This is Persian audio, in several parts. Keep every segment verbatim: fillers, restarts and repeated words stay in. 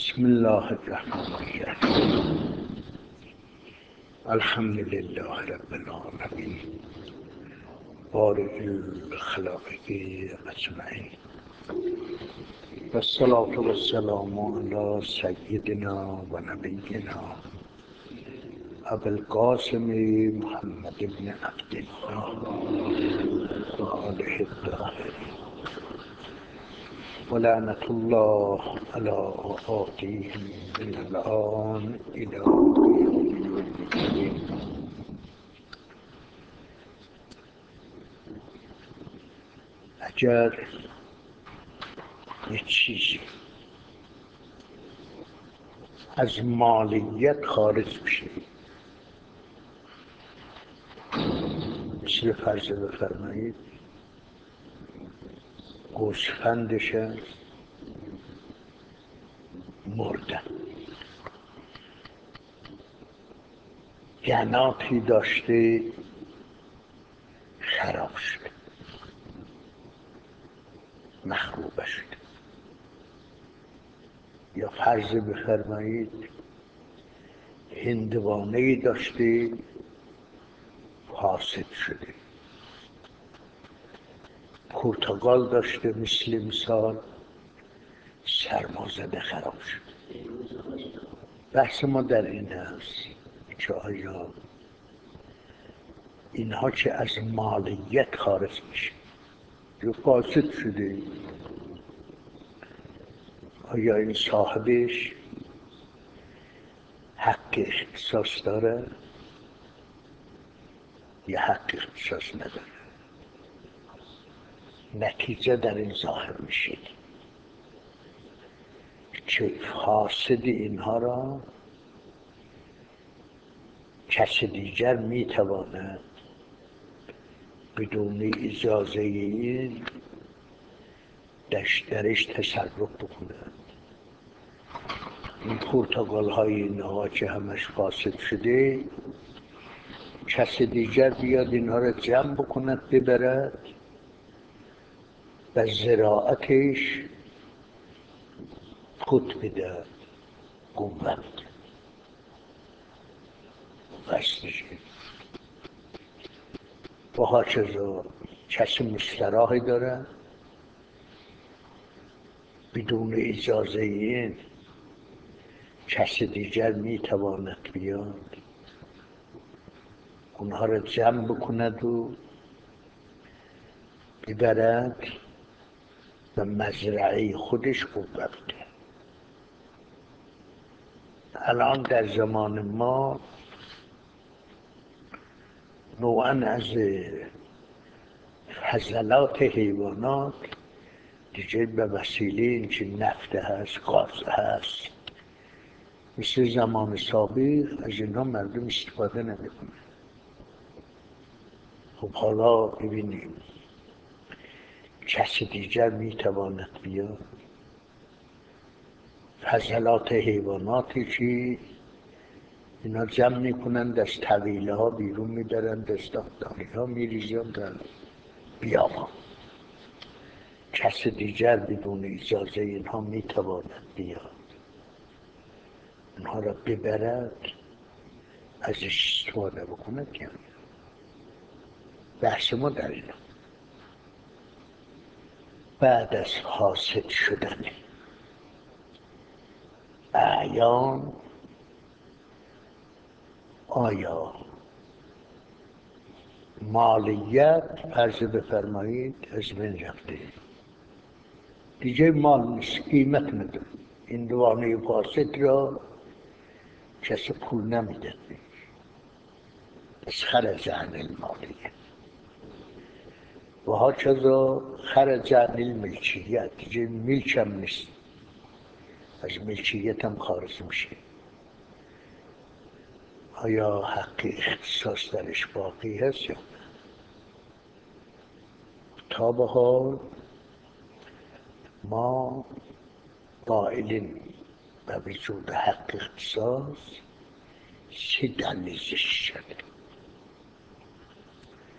بسم الله الرحمن الرحیم. الحمد لله رب العالمین بارئ الخلائق اجمعین و الصلاة و السلام علی سیدنا و نبینا ابی القاسم محمد بن عبدالله و آله الطاهرین و لعنة الله علی آتیهم من الآن الی یوم الدین. اگر یک چیزی از مالیت خارج بشه، مثل فرض بفرمایید گوسفندش مردن، گناتی داشته خراب شده، مخروبه شده، یا فرض بفرمایید هندوانه‌ای داشته فاسد شده، پرتقال داشته مثل مثال سرمازده خراب شده. بحث ما در این است که آیا اینها که از مالیت خارج میشه یا فاسد شده، آیا این صاحبش حق اختصاص داره یا حق اختصاص نداره؟ نتیجه در این ظاهر میشه که فاسد اینها را کس دیگر میتواند بدون اجازه این درش تصرف بکند. این پرتقال های اینها که همش فاسد شده، کس دیگر بیاد اینها را جمع بکند ببرد و زراعتش خود بده، قوت وستشه و هاچذا. کسی مشتراهی داره بدون اجازه این کسی دیگر میتواند بیاد اونها را جمع بکند و ببرد و مزرعه خودش قوت بده. الان در زمان ما نوعاً از فضلات حیوانات دیگه به وسیله اینکه نفت هست، غاز هست، مثل زمان سابق از اینها مردم استفاده نمیکنه. خب حالا ببینیم کسی دیگر میتواند بیاد فضلات حیواناتی که اینا جمع میکنند از طویله ها بیرون میدارند، از داغداری ها میریزند در بیابان، کس دیگر بدون اجازه اینها میتواند بیاد اینها را ببرد ازش استفاده بکند. که بحث ما در اینا بعد از حاصل شدن اعیان آیا مالیت فرض بفرمایید از بین رفته، دیگه مال نیست، قیمت نداره، این دوانه فاسد را کسی پول نمیده، از خرج عن المالیت و هاچذا خرج عن الملکیت، دیگه ملکم نیست، از ملکیت هم خارج میشه. آیا حق اختصاص درش باقی هست یا نه؟ تا به حال ما قائلیم به وجود حق اختصاص سه دلیلش شده.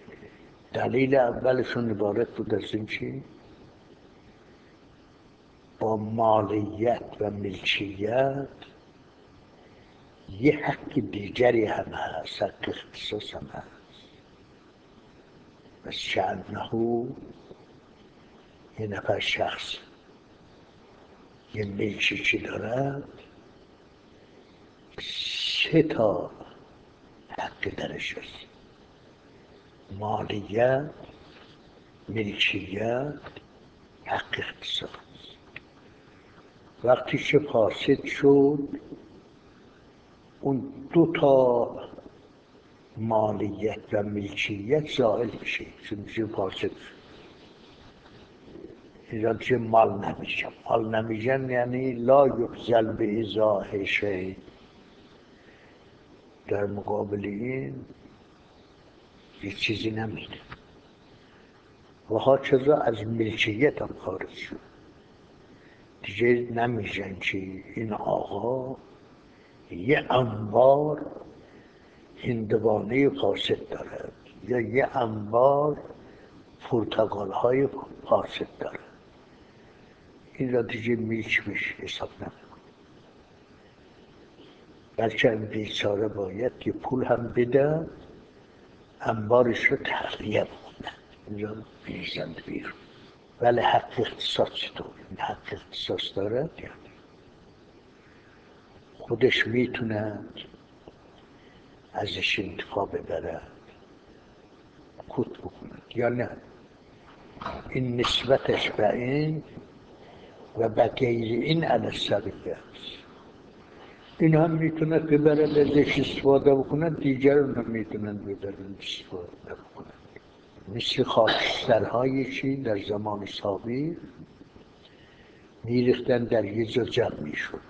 دلیل اولشون عبارت بود از این که با مالیت و ملکیت یه حق دیگری هم هست، حق اختصاص هم هست. و شأنه یه نفر شخص یه ملکی که دارد سه تا حق درش هست: مالیت، ملکیت، حق اختصاص. وقتی که فاسد شد اون دو تا مالیت و ملکیت زائل میشه، چون میشه فاسد شد. اینا چه مال نمیشن. مال نمیشن یعنی لا یبذل به ازاح شیء، در مقابل این یه چیزی نمیده. و هاکذا از ملکیت هم خارج شد، دیگه نمیشن که این آقا یه انبار هندوانه فاسد دارد یا یه انبار پرتقال های فاسد دارد. این را دیگه میچ میشه حساب نمیکنه، بلکه این بیچاره باید که پول هم بده انبارش رو تخلیه بکنه، اینجا بیزند بیرون. ولی حق اختصاص چطور؟ این حق اختصاص دارد یعنی خودش میتونه ازش انتفاع ببرد، کت بکند یا نه. این نسبتش به این و به غیر این علی سبیل است. این هم میتونه ببرد ازش استفاده بکنند، دیگران هم میتونن ببرند استفاده بکنند. مثل خاکسترهایی که در زمان سابق میریختن در یه جا جمع میشد،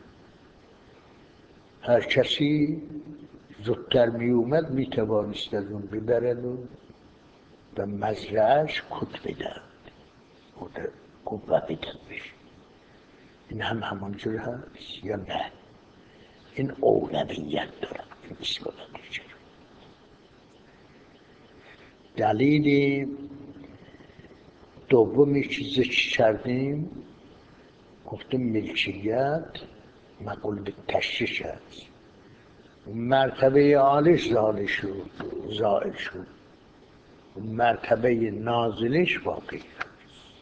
هر کسی زودتر میومد میتوانست از اون ببرد و به مزرعهش کت بدهد و قوه بدهد بشه. این هم همانجور هست یا نه؟ این اولویت دارد این نسبت دیگر. دلیل دومی چیزی که کردیم گفتیم ملکیت مقول به تشریش هست، مرتبه عالیش زائل شد زائل شد مرتبه نازلش باقی هست.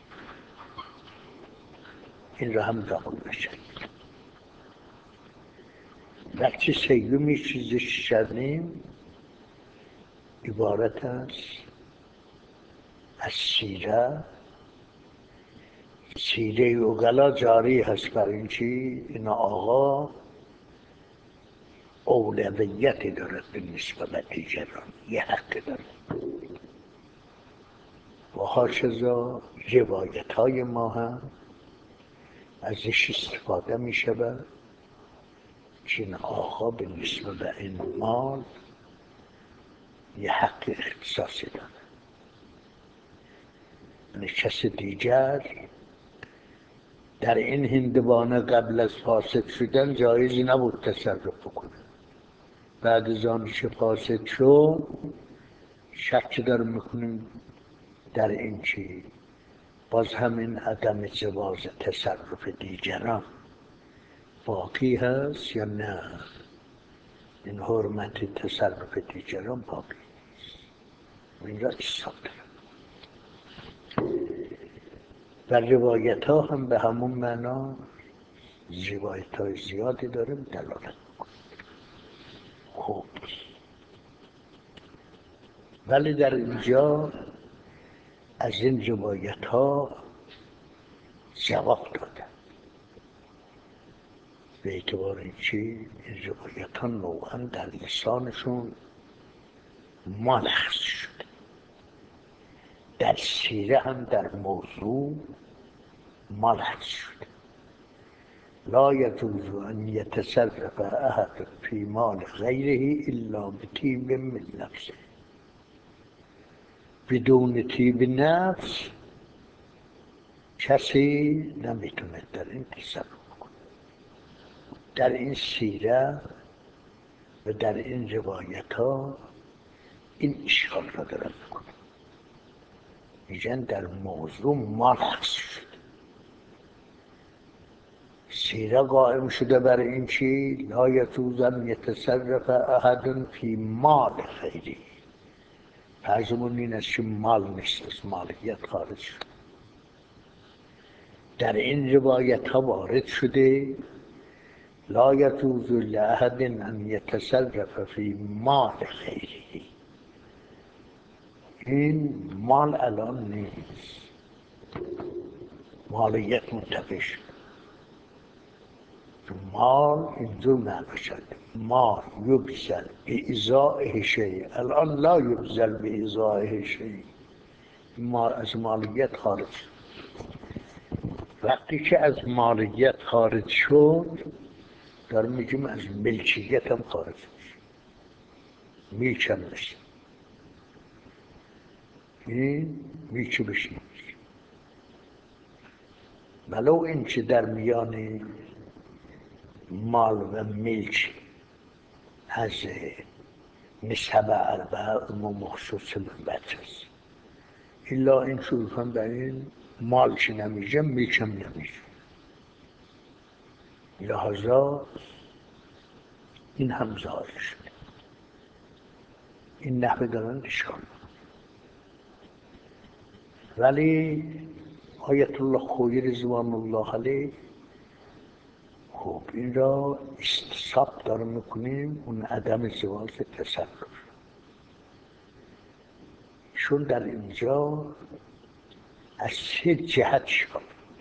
این را هم قبول بشه. وقتی سیومی چیزی کردیم عبارت است از سیره. سیره اوغلا جاری هست بر این چی این آقا اولویتی دارد به نسبت دیگران، یه حق دارد. و هاکذا روایت های ما هم ازش استفاده می شود که این آقا به نسبت این مال یه حق اختصاصی دارد. یعنی کس دیگر در این هندوانه قبل از فاسد شدن جایزی نبود تصرف بکنه. بعد از آن که فاسد شد شک دارم میکنیم در این چی باز همین عدم جواز تصرف دیگران باقی هست یا نه؟ این حرمت تصرف دیگران باقی این را حساب دارم. و روایت ها هم به همون معنا روایت های زیادی داریم دلالت میکنه. خوب، ولی در اینجا از این روایت ها جواب داده به اعتبار اینکه این روایت ها نوعا در لسانشون ملخص شده. در سیره هم در موضوع ملخص شده. لا يجوز ان يتصرف احد في مال غيره الا بطیب من نفسه. بدون طیب نفس کسی نمیتونه در این تصرف کنه. در این سیره و در این روایت ها این اشکال را دارن میکنه. میگن در موضوع ملخص شد. حیره قائم شده بر این چی لا یجوز ان یتصرف احد فی مال غیری. فرضمون این است که مال نیست، از مالکیت خارج شد. در این روایت ها وارد شده لا یجوز لاحد ان یتصرف فی مال غیری. این مال الان نیست، مالیت منتفی شد. مال اینجور معنی شد مال یبذل بإزائه شیء، الان لا یبذل بإزائه شیء، مال از مالیت خارج شد. وقتی که از مالیت خارج شد دارم میگیم از ملکیت هم خارج شد، میلک هم نشد. این میلک بشه ولو این که در میان مال و ملک از نسب اربعه و مخصوص من بچه است، الا این شروعان در این مال که نمیشه ملک هم نمیشه. لحظا این هم ظاهر شد. این نحوه دارن اشکال. ولی آیت الله خویی رضوان الله علیه خب این را استصحاب داره میکنیم اون عدم زواج تصرف. چون در اینجا از سه جهت شد.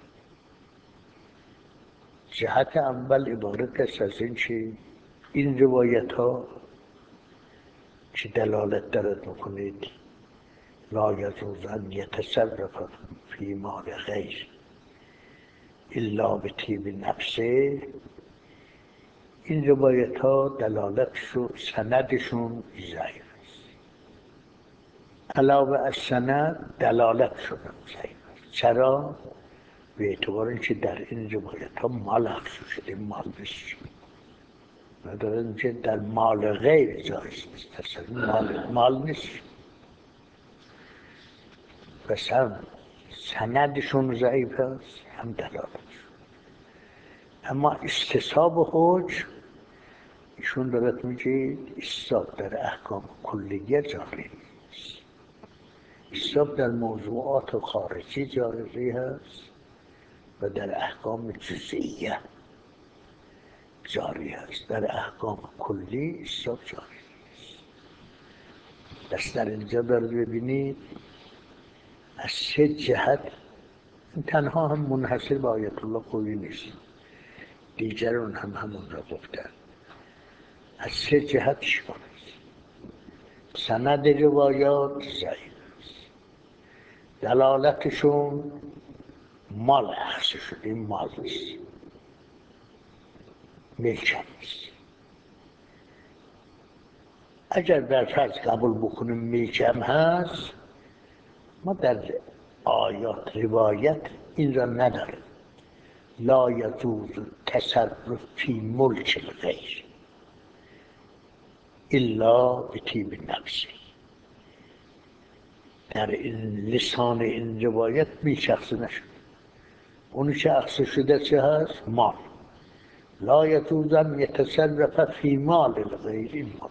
جهت اول عبارت است از این که این روایت ها که دلالت دارد میکنید لا یجوز ان یتصرف فی مال غیر الا بطیب نفسه، این روایت ها دلالتشون سندشون ضعیف است. علاوه از سند دلالتشون ضعیف است. چرا؟ به اعتبار اینکه در این روایت ها مال اخذ شده، مال نیست. ندارن که در مال غیر جایز نیست، اصلا مال, مال نیست. پس هم سندشون ضعیف است هم دلالتشون. اما استصحاب حج ایشون دارد میگه استصحاب در احکام کلیه جاری نیست، استصحاب در موضوعات خارجی جاری هست و در احکام جزئیه جاری هست. در احکام کلی استصحاب جاری نیست. دست در اینجا دارد ببینید از سه جهت، تنها هم منحصر به آیت الله خویی نیست، دیگران هم همون را گفتن. از سه جهتش کنید. سند روایات ضعیف است، دلالتشون مال اخذ شده، مال نیست، ملک نیست. اگر در فرض قبول بکنیم ملک هم هست، ما در آیات روایت این را نداریم لا یجوز تصرف فی ملک الغیر الا بطیب نفسی. در این لسان این روایت می شخص نشد. اونی که اخذ شده چه هست؟ مال. لا یجوز ان یتصرف فی مال الغیر، این مال.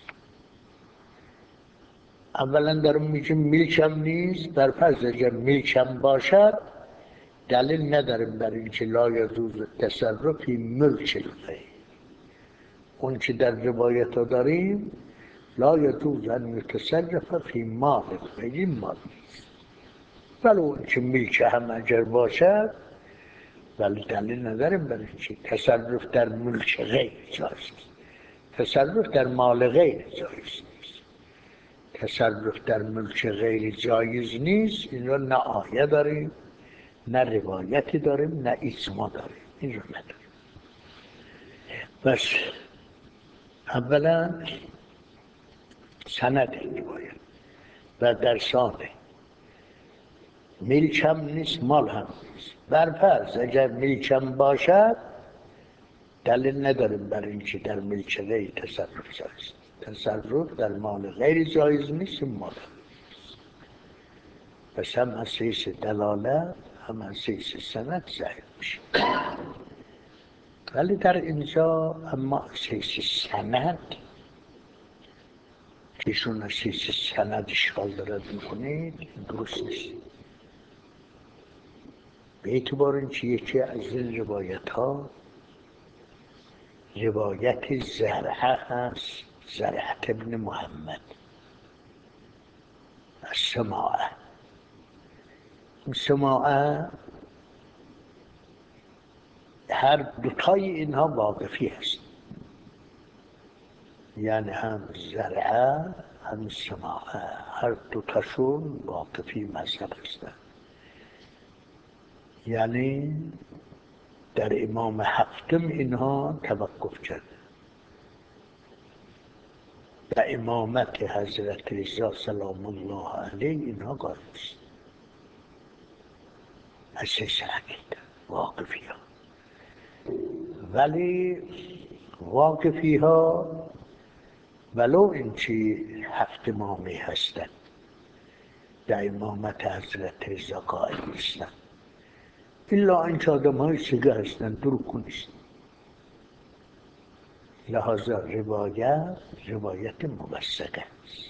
اولا دارم میگیم ملک هم نیست. در فرض اگر ملک هم باشد دلیل نداریم بر این که لا یجوز تصرف فی ملک الغیر. اون که در روایت ها داریم لا یجوز ان یتصرف فی مال الغیر، مال نیست. ولی اون که ملک هم اگر باشد ولی دلیل نداریم بر این که تصرف در ملک غیر جایز نیست. تصرف در مال غیر جایز نیست. تصرف در ملک غیر جایز نیست. این را نه آیه داریم نه روایتی داریم نه اجماع داریم، این رو نداریم. بس اولا سند این روایت و در ثانیه ملک هم نیست مال هم نیست. بر فرض اگر ملک هم باشد دلیل نداریم برای اینکه در ملک غیر تصرف جایز نیست. تصرف در مال غیر جایز نیست، مال هم نیست. پس هم از حیث دلالت هم از حیث سند ضعیف میشه. ولی در اینجا اما اساس سند که ایشون اساس سند اشکال دارد میکنید درست نیست. به اعتبار اینکه یکی از این روایت ها روایت زرعه هست، زرعه ابن محمد از سماعه. این سماعه هر دوتای اینها واقفی هست، یعنی هم زرعه هم سماعه، هر دوتاشون واقفی مذهب هستند. یعنی در امام هفتم اینها توقف کرد و امامت حضرت رضا سلام الله علیه اینها قائل است. اساس عقیده واقفی ها، ولی واقفی ها ولو اینچه هفت امامی هستند در امامت حضرت رضا قائل نیستند، الا اینکه آدم های سگه هستند دروغ نیست. لحاظا روایت روایت موثقه است.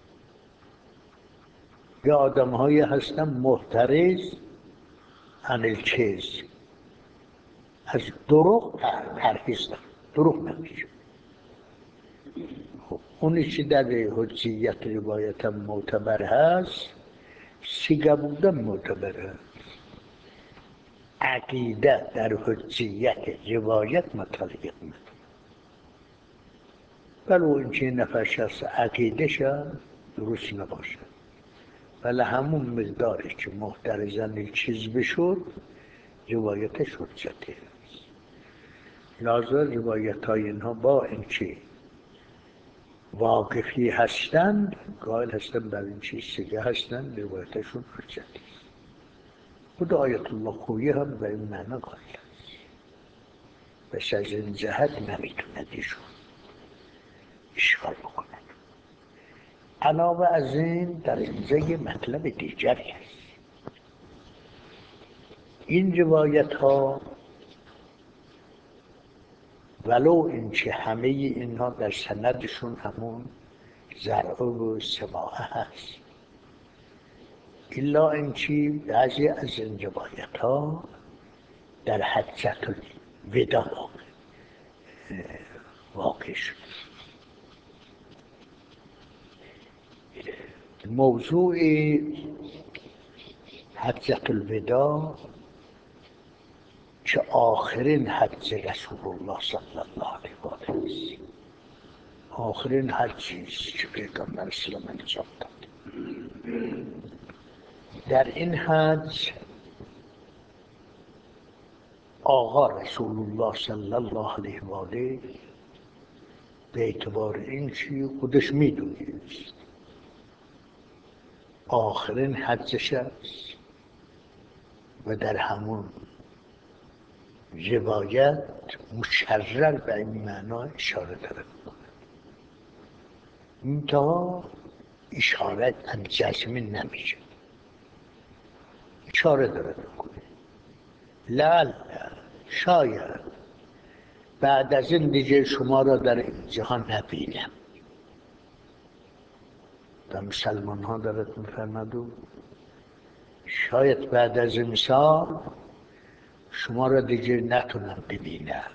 یا آدم هایی هستند محترز عن الکذب، از دروغ پرهیز دارند، دروغ نمیگن. خب اونی که در حجیت روایت معتبر هست سگه بودن معتبر هست. عقیده در حجیت روایت متعلق نداره، ولو اینکه نفرش هست عقیدهش درست نباشه، ولی همون مقداری که محترزن چیز بشد روایتش حجته. لازم روایت های اینها با اینکه واقفی هستند قائل هستند بر این چیز سگه هستند، روایتشون حجته. خود آیت الله خویی هم به این معنی قائل است. بس از این جهت نمیتوند ایشون اشکال بکند. علاوه از این در اینجا یه مطلب دیگری است. این روایت ها ولو اینکه همه اینها در سندشون همون زرعه و سماعه هست، الا اینکه بعضی از این روایت ها در حجت الوداع واقع شد. موضوع حجت الوداع که آخرین حج رسول الله صلی الله علیه و آله است، آخرین حجی است که پیغمبر اسلام انجام داد. در این حج آقا رسول الله صلی الله علیه و آله به اعتبار این که خودش میدونید آخرین حجش است و در همون روایت مکرر به این معنا اشاره دارد. منتها اشاره ان جزمی نمیشه، اشاره دارد بکنه. لعل شاید بعد از این دیگه شما را در این جهان نبینم. و مسلمان ها دارد میفرمد و شاید بعد از این سال شما را دیگه نتونم ببینم.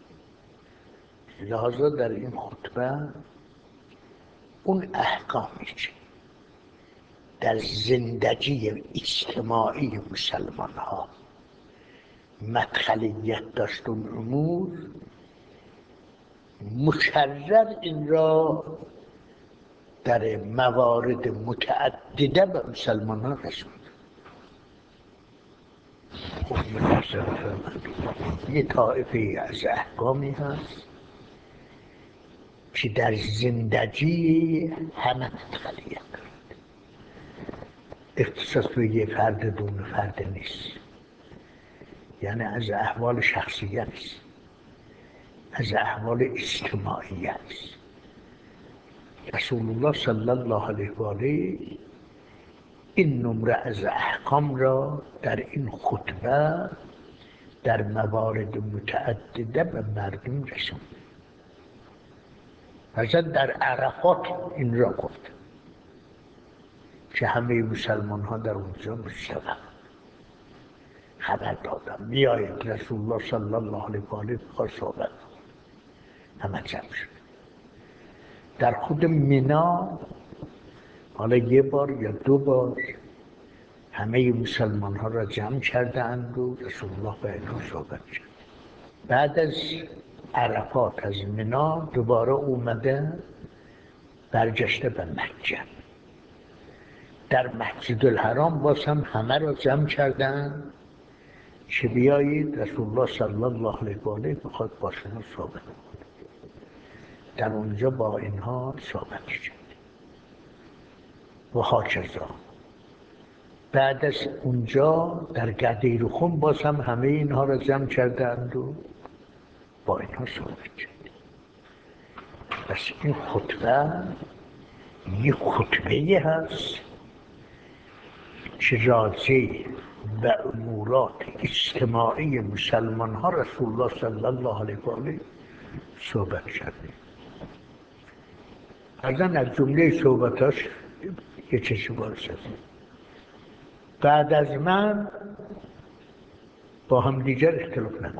لحاظا در این خطبه اون احکامی که در زندگی اجتماعی مسلمان ها مدخلیت داشت اون امور مکرر این را در موارد متعدده به مسلمان ها رسوند. خب متصرف فرمند یه طائفه از احکامی هست که در زندگی همه مدخلیت دارد، اختصاص به یه فرد دون فرد نیست، یعنی از احوال شخصیت است، از احوال اجتماعی است. رسول الله صلی الله علیه و آله این نمره از احکام را در این خطبه در موارد متعدده به مردم رسوند. حضرت در عرفات این را گفت که همه مسلمان ها در اونجا مجتمع خبر دادم بیایید رسول الله صلی الله علیه و آله بخواد صحبت همه جمع شد. در خود مینا حالا یه بار یا دو بار همه مسلمان ها را جمع کردند و رسول الله به اینها صحبت کرد. بعد از عرفات از مینا دوباره اومده برگشته به مکه. در مسجد الحرام باز هم همه را جمع کردن که بیایید رسول الله صلی الله علیه و آله بخواد با شما صحبت کنه. در اونجا با اینها صحبت کرد و هاکذا. بعد از اونجا در گدیرخم باز هم همه اینها را جمع کردند و با اینها صحبت کرد. پس این خطبه یک خطبه هست که راجع به امورات اجتماعی مسلمان ها رسول الله صلی الله علیه و آله صحبت کرده. ازن از جمله صحبتاش یه چیزی بارش هست: بعد از من با همدیگر اختلاف نکن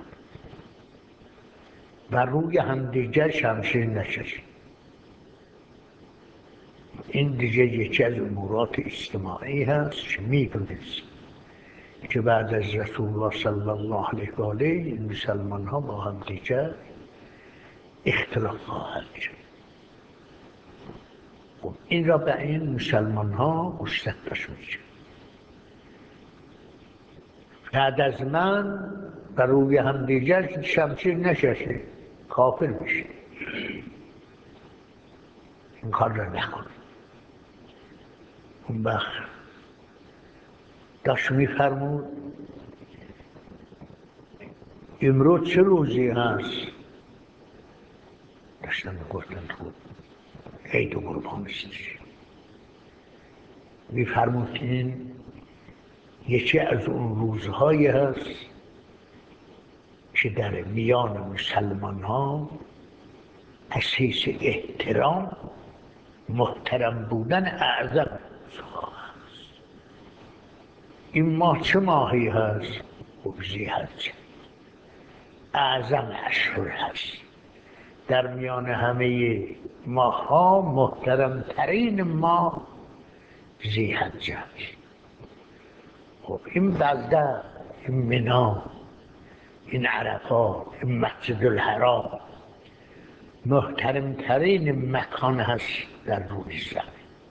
و روی همدیگر شمشیر نکشید. این دیگه یکی از امورات اجتماعی هست که میدونید که بعد از رسول الله صلی الله علیه و آله مسلمان ها با همدیگر اختلاف خواهند کرد. خب این را به این مسلمان ها گسترش میشه. بعد از من بر روی همدیگر شمشیر نکشید، کافر میشه. این کار را نکن. اون وقت داشت میفرمود امروز چه روزی هست؟ داشتن گفتن خود عید و قربان است. میفرمود این یکی از اون روزهایی هست که در میان مسلمان ها از حیث احترام محترم بودن اعظم است. این ماه چه ماهی هست؟ ذوالحجه اعظم اشهر هست. در میان همه ماه ها محترم ترین ماه ذوالحجه است. خب این بلده، این مینا، این عرفات، این مسجد الحرام محترم ترین مکان هست در روی زمین.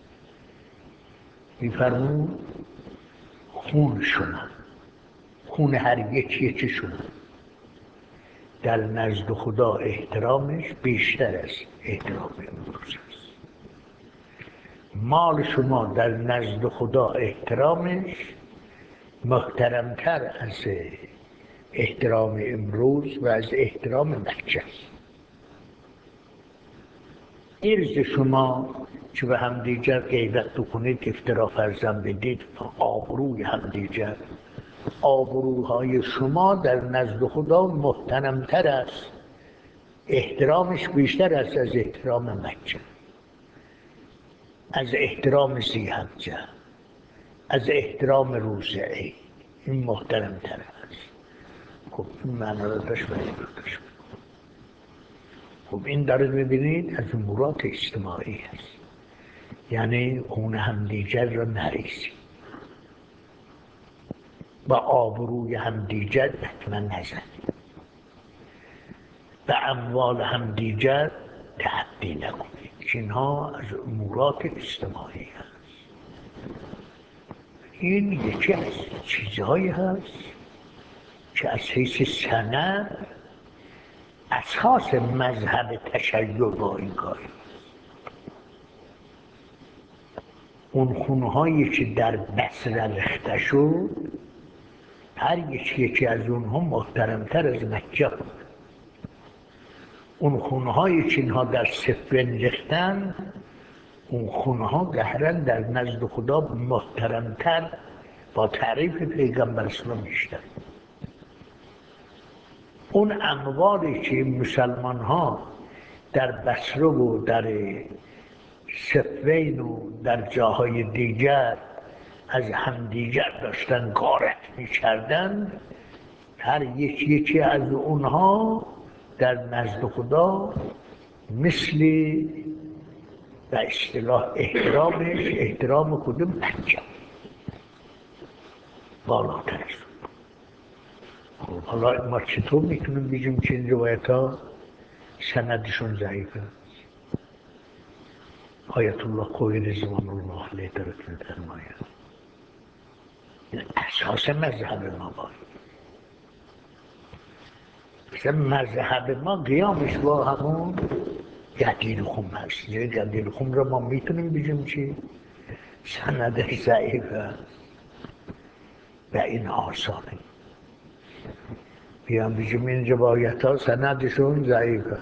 میفرمون خون شما، خون هر یکی یکی شما در نزد خدا احترامش بیشتر از احترام امروز است. مال شما در نزد خدا احترامش محترمتر از احترام امروز و از احترام مکه است. ارز شما که به همدیگر غیبت بکنید، افترا فرزن بدید، آبروی همدیگر، آبروهای شما در نزد خدا محترمتر است، احترامش بیشتر است از احترام مکه، از احترام ذوالحجه، از احترام روز عید. این محترمتر است. خب این معنا را داشت و این را داشت. خب این داره میبینید از امورات اجتماعی هست. یعنی خون همدیگر را نریزید و آبروی همدیگر حتما نزنید، به اموال همدیگر تعدی نکنید. اینها از امورات اجتماعی هست. این یکی از چیزهایی هست که از حیث سند اساس مذهب تشیع با این کاری. اون خونهایی که در بصره ریخته شد هر یکی یکی از اونها محترمتر از مکه بود. اون خونهایی که اینها در صفین ریختن، اون خونها ظاهراً در نزد خدا محترمتر با تعریف پیغمبر اسلام بیشتر. اون اموالی که مسلمان ها در بصره و در صفین و در جاهای دیگر از همدیگر داشتن غارت می‌کردند، هر یکی یکی از اونها در نزد خدا مثل به اصطلاح احترامش احترام کدوم بچه بالاتر شد. حالا ما چطور میتونیم بگیم که این روایت ها سندشون ضعیفه؟ آیت الله خوی رضوان الله علیه درست می‌فرماید این اساس مذهب ما باید. مثلا مذهب ما قیامش با همون گدیل خم هست. یه گدیل خم رو ما میتونیم بگیم چی؟ سندش ضعیفه و این آسانه. بیان بگیم این روایت ها سندشون ضعیفه.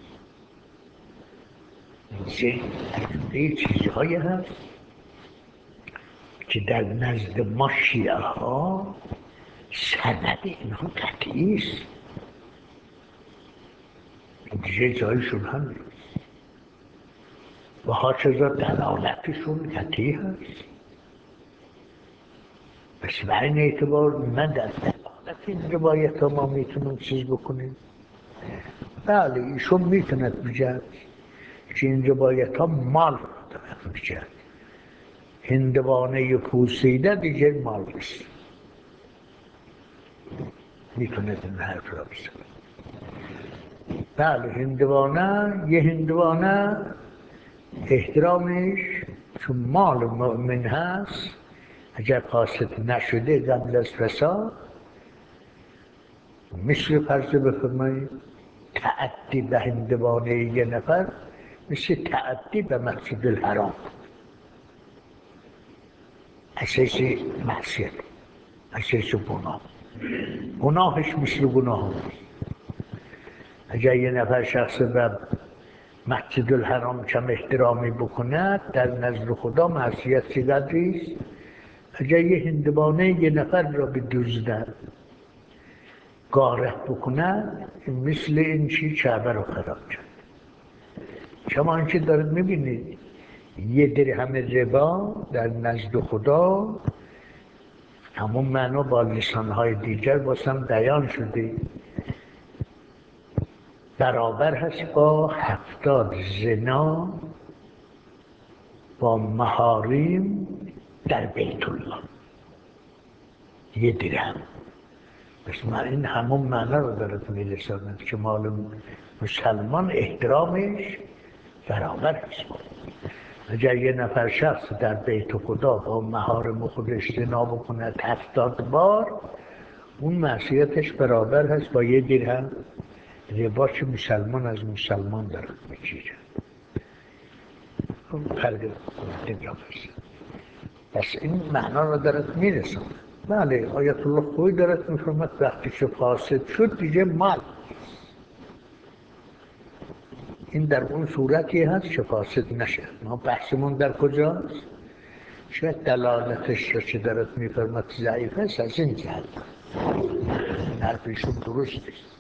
این چیزهایی هست که در نزد ما شیعه ها سند اینها قطعی است. دیگه جایشون هم نیست و ها چیزا دلالتشون قطعی هست. بس به این اعتبار من در دلالت این روایت ها ما میتونیم چیز بکنیم. بله ایشون میتوند بگه که این روایت ها مال را دارد بگه هندوانه پوسیده دیگه مال نیست. میتوند این حرف را بزنه. بله هندوانه یه هندوانه احترامش چون مال مؤمن هست اگر فاسد نشده قبل از فساد مثل فرض بفرمایید تعدی به هندوانه یه نفر مثل تعدی به مسجد الحرام اساس معصیت اساس گناه گناهش مثل گناه هست. اگر یه نفر شخص به مسجد الحرام کم احترامی بکند در نزد خدا معصیت چقدری است. اگر یه هندوانه یه نفر را بدزدد غارت بکند مثل این چی کعبه را خراب کرد. شما اینکه دارید میبینید یه درهم ربا در نزد خدا همون معنا با لسانهای دیگر بازم بیان شده برابر هست با هفتاد زنا با محارم در بیت الله. یه درهم بس من این همون معنا رو دارد میرساند که معلوم مسلمان احترامش برابر هست. اگر یه نفر شخص در بیت خدا با محارم خودش زنا بکند هفتاد بار اون معصیتش برابر هست با یه درهم ربا که مسلمان از مسلمان دارد میگیرد. فرق دیگر هست. پس این معنا را دارد میرساند. بله آیت الله خوی دارد میفرماید وقتی که فاسد شد دیگه مال. این در اون صورتی هست که فاسد نشه. ما بحثمون در کجاست؟ شاید دلالتش را که دارد میفرماید ضعیف است از این جهت. این حرفشون درست است.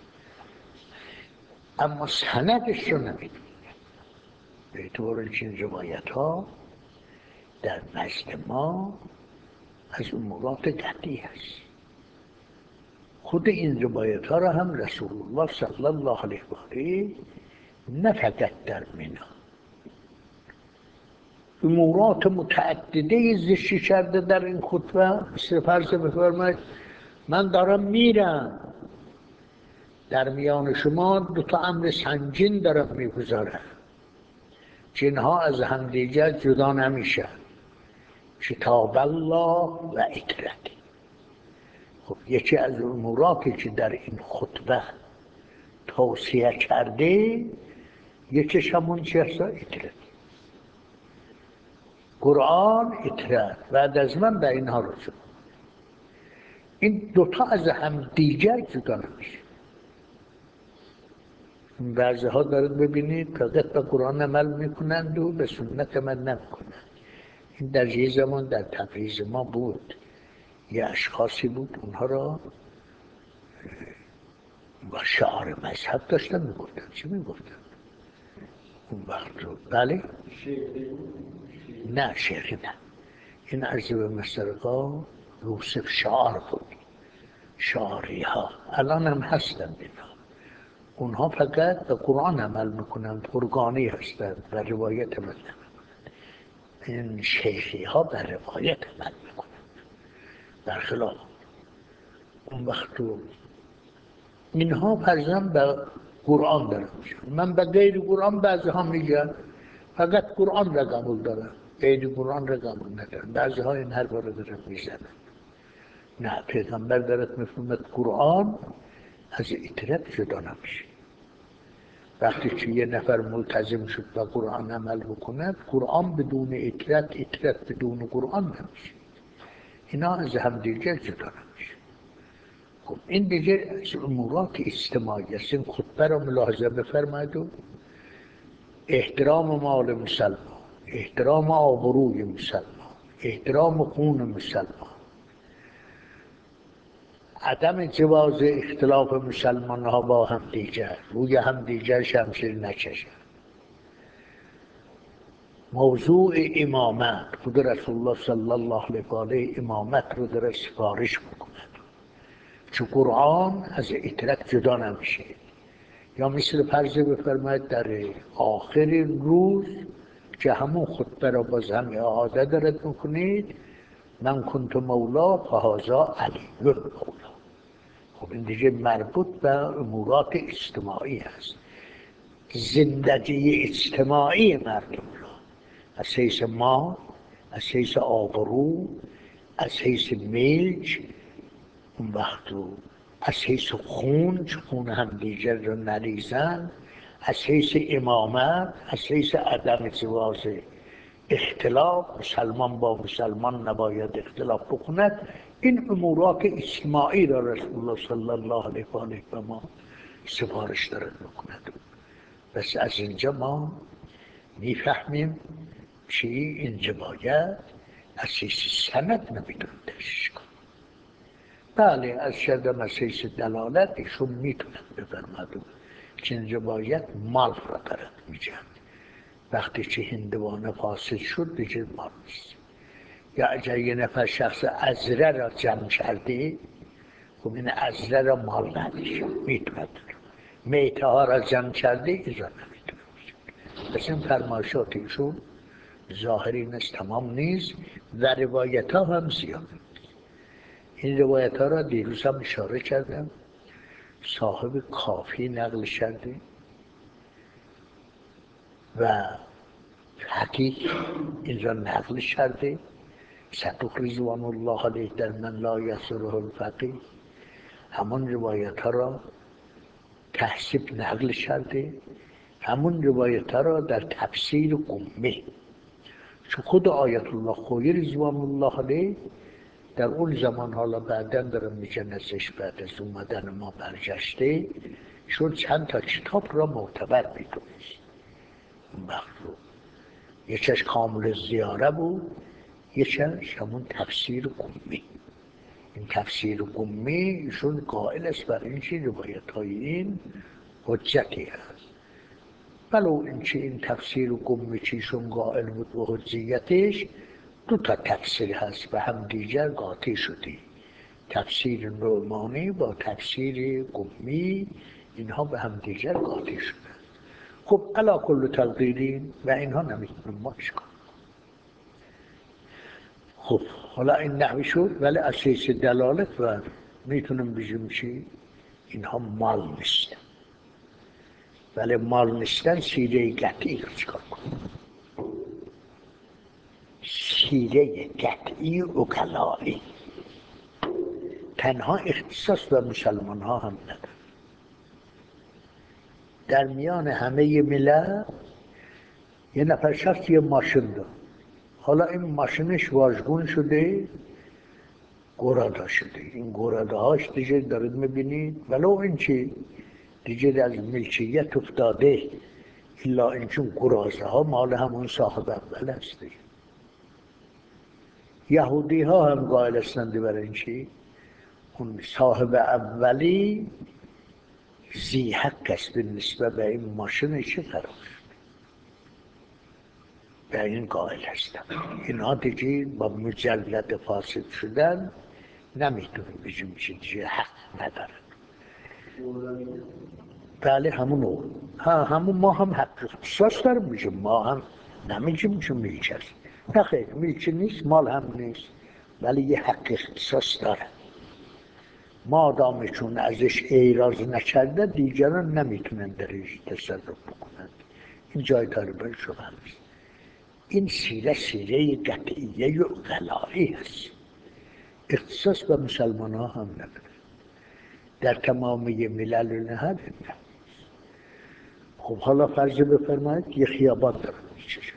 اما سندش رو نمیدونیم. به طور که این روایت ها در نزد ما از امورات قطعی هست. خود این روایت ها را هم رسول الله صلی الله علیه و آله نه فقط در مینا امورات متعدده ذکر کرده در این خطبه. فرض بفرمایید من دارم میرم در میان شما دو تا امر سنگین دارم میگذارم که اینها از همدیگر جدا نمیشن کتاب الله و اطرت. خب یکی از اموراتی که در این خطبه توصیه کرده یکیش همون چیزا اطرت قرآن اطرت بعد از من به اینها رجوع. این دوتا از هم دیگر جدا نمیشه. بعضی ها دارد ببینید فقط به قرآن عمل میکنند و به سنت عمل نمیکنند. این در یه زمان در تبریز ما بود. یه اشخاصی بود اونها را و شعار مذهب داشتن میگفتن. چی میگفتن اون وقت رو؟ بله؟ نه شیخی نه، این عرض به مسترقا یوسف شعار بود، شعاری ها الان هم هستن اینا. اونها فقط به قرآن عمل میکنن، قرآنی هستن و روایت عمل نمیکنن. این شیخی ها به روایت عمل میکنن برخلاف اون وقت رو. اینها فرضاً به قرآن دارن میشن. من به غیر قرآن بعضی ها میگن فقط قرآن را قبول دارن، غیر قرآن را قبول ندارن. بعضی ها این حرفا رو دارن میزنن. نه، پیغمبر دارد میفرماید قرآن از اطرت جدا نمیشه. وقتی که یه نفر ملتزم شد و قرآن عمل بکند، قرآن بدون اطرت، اطرت بدون قرآن نمیشه. اینا از هم دیگر جدا نمیشه. خب این دیگه از امورات اجتماعی است. این خطبه را ملاحظه بفرمایید. احترام مال مسلمان، احترام آبروی مسلمان، احترام خون مسلمان، عدم جواز اختلاف مسلمان ها با هم دیگر، روی هم دیگر شمشیر نکشن. موضوع امامت، خود رسول الله صلی الله علیه و آله امامت رو در سفارش میکند چون قرآن از اطرت جدا نمیشه. یا مثل فرض بفرمایید در آخر روز که همون خطبه را باز هم اعاده دارد میکنید، من کنت مولا فهذا علی مولا. خب این دیگه مربوط به امورات اجتماعی است، زندگی اجتماعی مردم را از حیث مال، از حیث آبرو، از حیث ملک، اون وقت رو از حیث خون، خون هم دیگر رو نریزن، از حیث امامت، از حیث عدم جواز اختلاف، مسلمان با مسلمان نباید اختلاف بکند. این امورات اجتماعی را رسول الله صلی الله علیه و آله و ما سفارش دارد بکند. بس از اینجا ما میفهمیم که اینجا باید از حیث سند نمیتونیم درشش کنیم. بله از شدم از حیث دلالت ایشون میتونن بفرمادون که اینجا باید مال را دارد میجن. وقتی که هندوانه فاسد شد دیگه مال نیست. یا اگر یه نفر شخص عذره را جمع کرده، خب این عذره را مال ندیشه میتوند. میته ها را جمع کرده ایزا نمیتونه. پس این فرمایشات ایشون ظاهری نیست، تمام نیست و روایت ها هم زیاد. این روایت ها را دیروز هم اشاره کردم، صاحب کافی نقل کرده و حقیق این را نقل کرده. صدوق رضوان الله علیه در من لا یسره الفقیه همون روایت ها را تحصیب نقل کرده. همون روایت ها را در تفسیر قمه، چون خود آیت الله خویی رضوان الله علیه در اون زمان، حالا بعدن دارم میگن ازش بعد از اومدن ما برگشته، چون چند تا کتاب را معتبر میدونست. اون وقت رو یکیش کامل زیاره بود، یکیش همون تفسیر قمی. این تفسیر قمی ایشون قائل است بر این چی روایت های این حجتی هست. ولو این چی این تفسیر قمی چیشون قائل بود و حجیتش دو تا تفسیر هست و هم دیگر قاطع شدی. تفسیر نعمانی با تفسیر قمی اینها به هم دیگر قاطع شدن. خب علا کل تلقیدین و اینها نمیتونم ماش کنم. خب حالا این نحوی شد، ولی از حیث دلالت و میتونم بگم چی اینها مال نیستن. ولی مال نیستن سیره قطعی رو چکار کنم؟ سیره قطعی اکلایی تنها اختصاص به مسلمان ها هم نداره. در میان همه ملت یه نفر شخص یه ماشین داره، حالا این ماشینش واژگون شده، گرادا شده. این گراده هاش دیگه دارید میبینید ولو این چی دیگه از ملکیت افتاده، الا این چون گرازه ها مال همون صاحب اول هست. یهودی ها هم قائل هستند برای این چی اون صاحب اولی زی حق است به نسبت به این ماشین چه قرار به این قائل هستم. اینا دیگه با مجلد فاسد شدن نمیتونیم بگیم چیزی حق ندارن. بله همونو ها همون ما هم حق اختصاص داریم میگیم، ما هم نمیگیم که میلک است. نه خیر میلک نیست، مال هم نیست، ولی یه حق اختصاص داره. مادامشون ازش اعراض نکرده دیگران نمیتونن درش تصرف بکنند. این جای تقریبا شما هست. این سیره سیره قطعیه و غلایی هست. اختصاص به مسلمان ها هم نداره. در تمامی ملل نهاد نه. خب حالا فرض بفرمایید یه خیابان دارن میچشن.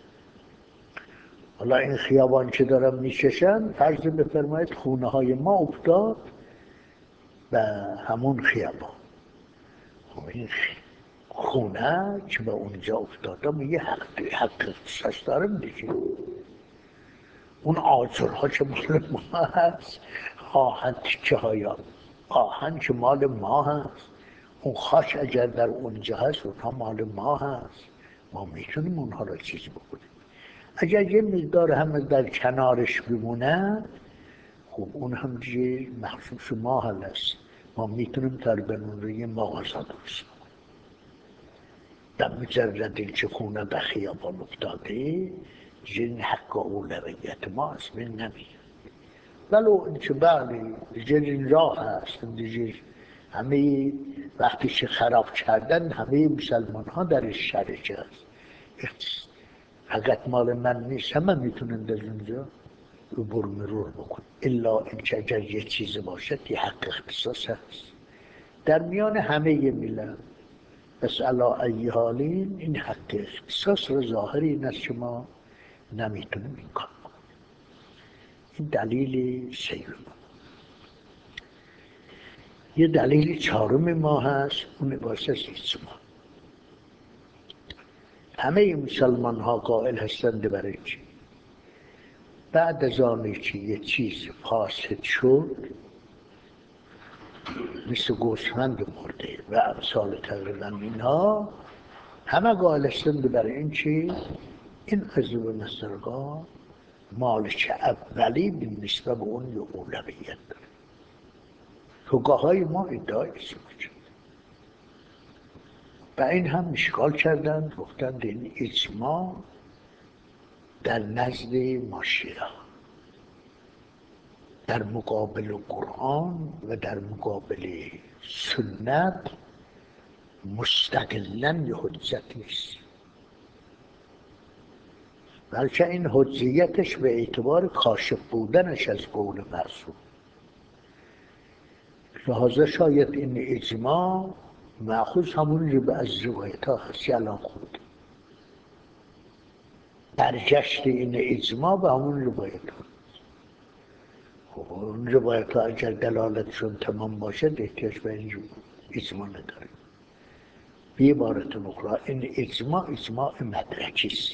حالا این خیابان که دارن میچشن فرض بفرمایید خونه های ما افتاد به همون خیابان. خب این خونه که به اونجا افتاده یه حق حق اختصاص دارم دیگه. اون آجرها که مال ما هست، آهن تیکه های آهن که مال ما هست، اون خاک اگر در اونجا هست اونها مال ما هست، ما میتونیم اونها را چیز بکنیم. اگر یه مقدار هم در کنارش بمونه خب اون هم دیگه مخصوص ما هست، ما میتونیم تقریبا اون رو یه مغازه درست کنیم. در مجرد این که خونه به خیابان افتاده این حق اولویت ما است، من نمید ولو این که بله دیگه این راه هست، دیگه همه وقتی که خراب کردن همه مسلمان ها درش شریک هست. فقط مال من نیست، همه میتونن در اونجا رو برمرور بکن. الا این که اگر یه چیز باشد یه حق اختصاص هست در میان همه ملل. بس علا ای حالین این حق اختصاص رو ظاهر این است که ما نمیتونیم این کار کنیم. این دلیل سیوم. یه دلیل چهارم ما هست، اون عبارت از اجماع. همه مسلمان ها قائل هستند برای چی؟ بعد از آنی که یه چیز فاسد شد مثل گوسفند مرده و امثال تقریبا اینها، همه قائل هستند برای این چی؟ این عضو نظرگاه مالک اولی به نسبت به اون یه اولویت داره. فقها های ما ادعای اسم کرد و این هم اشکال کردن، گفتند این اجماع در نزد ماشیه در مقابل قرآن و در مقابل سنت مستقلاً یه حجت نیست، بلکه این حجیتش به اعتبار کاشف بودنش از قول معصوم. لحاظا شاید این اجماع مأخوذ همون رو از روایت ها هست. الان خود برگشت این اجماع به همون روایت ها. خب اون روایت ها اگر دلالتشون تمام باشد احتیاج به این اجماع نداره. به عبارت اخرى این اجماع اجماع مدرکی است،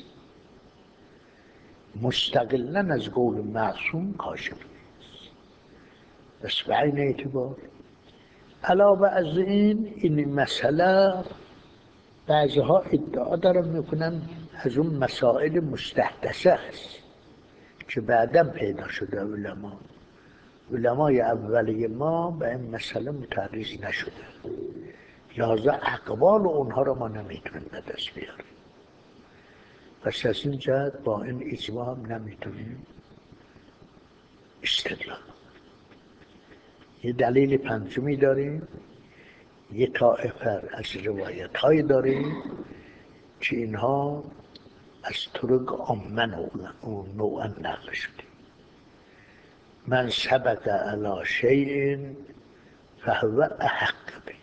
مستقلاً از قول معصوم کاشف نیست. بس به این اعتبار علاوه از این این مسئله بعضی‌ها ادعا دارن میکنن از اون مسائل مستحدثه است که بعداً پیدا شده. علما علمای اولیه ما به این مسئله متعرض نشده، لذا اقوال اونها رو ما نمیتونیم به دست بیاریم. پس از این جهت با این اجماع هم نمیتونیم استدلال. یه دلیل پنجمی داریم، یه طائفه از روایت های داریم که اینها از طرق عامه نوعا نقل شده. من سبق علی شیء فهو احق به.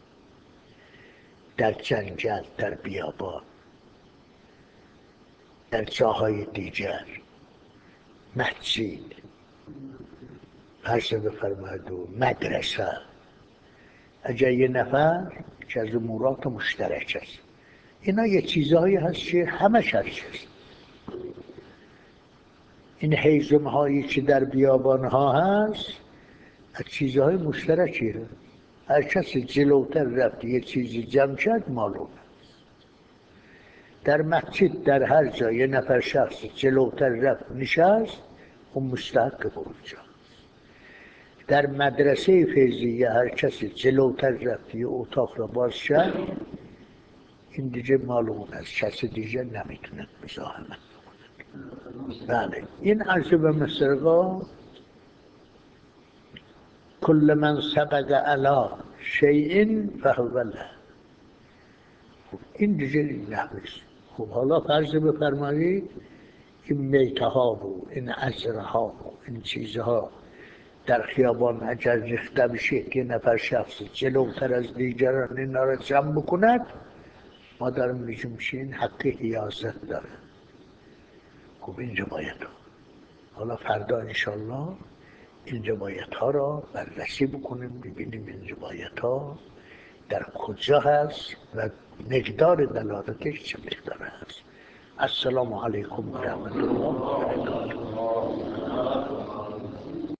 در جنگل، در بیابان، در جاهای دیگر، مسجد، فرض بفرمایید و مدرسه، اگر یه نفر که از امورات مشترک است، اینا یه چیزهایی هست که همه شرک است. این حیزم هایی که در بیابان ها هست از چیزهای مشترکی هست. هر کسی جلوتر رفت یه چیزی جمع کرد معلومه. در مسجد در هر جا یه نفر شخص جلوتر رفت نشست اون مستحق برجا. در مدرسه فیضیه هر کسی جلوتر رفت یه اتاق را باز کرد این دیگه معلوم است کسی دیگه نمیتونه مزاحمت کنه. بله این عرض به مسرقا کل من سبق علی شیء فهو له. این دیگه نمیشه. خب حالا فرض بفرمایید این میته ها و این عذره ها و این چیزها در خیابان اگر ریخته بشه که نفر شخص جلوتر از دیگران اینا را جمع بکند ما دارم میگیم که این حق حیازت داره. خب این روایت ها حالا فردا انشالله این روایت ها را بررسی بکنیم ببینیم این روایت ها در کجا هست و مقدار دلالتش چه مقدار هست. السلام علیکم و رحمت الله و برکاته.